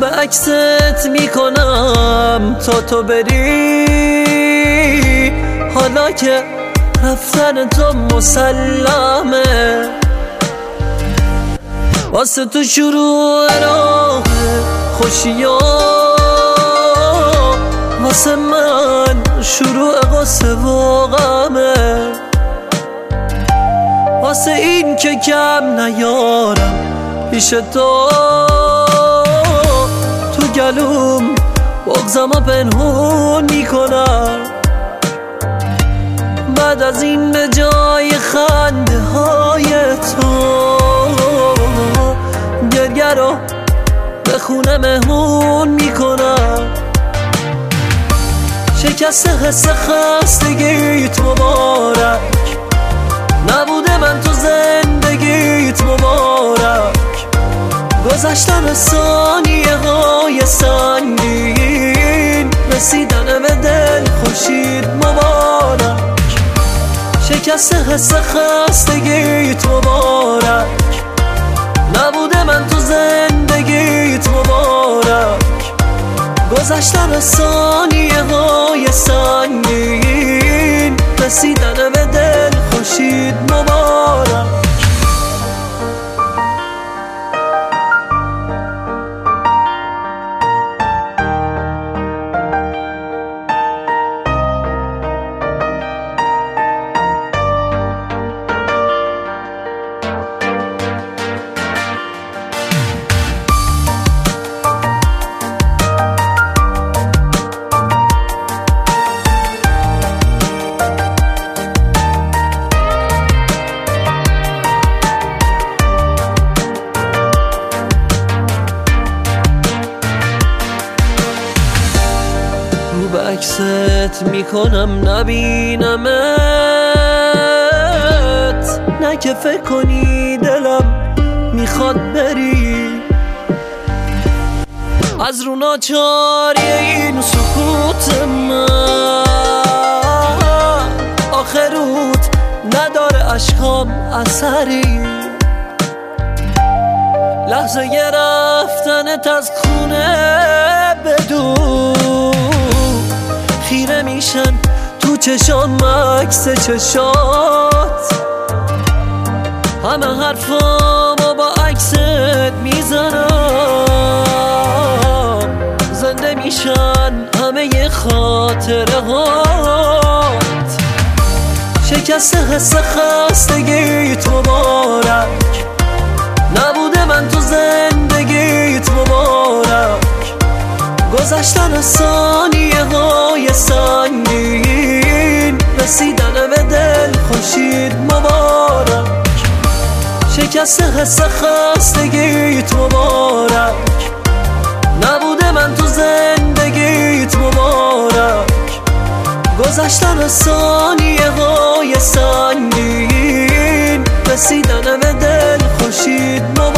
به عکست میکنم تا تو بری، حالا که رفتن تو مسلمه. واسه تو شروع راه خوشیا، واسه من شروع قصه و غمه. واسه این که کم نیارم پیش تو گلوم بغزم و پنهون میکنم. بعد از این به جای خنده های تو گریه رو به خونه مهمون میکنم. شکست حس خستگیت مبارک، نبوده من تو زندگیت مبارک. گذشتن ثانیه های سنگین، رسیدن به دل خورشید مبارک. شکست حس خستگیت مبارک، نبوده من تو زندگیت مبارک. گذشتن ثانیه های سنگین، رسیدن به دل خورشید مبارک. رو به عکست میکنم نبینمت، نه که فکر کنی دلم میخواد بری. از رو ناچاری این سکوت من، آخروت نداره اشکام اثری. لحظه رفتنت از خونه بدون خیره میشن تو چشام عکس چشات. همه حرفامو با عکست میزنم، زنده میشن همه خاطره هات. شکست حس خستگیت مبارک، نبوده من تو زندگیت مبارک. گذشتن ثانیه های سنگین، رسیدن به دل خورشید مبارک. شکست حس خستگیت مبارک، نبوده من تو زندگیت مبارک. گذشتن ثانیه های سنگین، رسیدن به دل خورشید مبارک.